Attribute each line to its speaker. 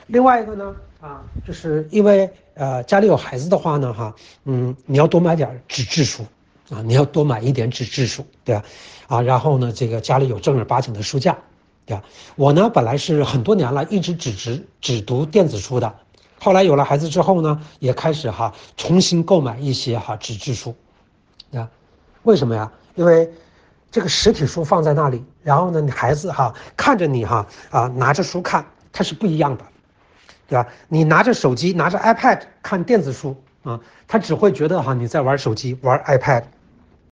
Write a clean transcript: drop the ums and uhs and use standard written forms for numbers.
Speaker 1: 另外一个呢，就是因为家里有孩子的话呢，你要多买点纸质书，你要多买一点纸质书，对吧？然后呢，这个家里有正儿八经的书架，对吧？我呢本来是很多年了，一直只读电子书的，后来有了孩子之后呢，也开始重新购买一些纸质书，对吧？为什么呀？因为这个实体书放在那里，然后呢，你孩子看着你拿着书看，它是不一样的。对吧？你拿着手机、拿着 iPad 看电子书他只会觉得你在玩手机、玩 iPad，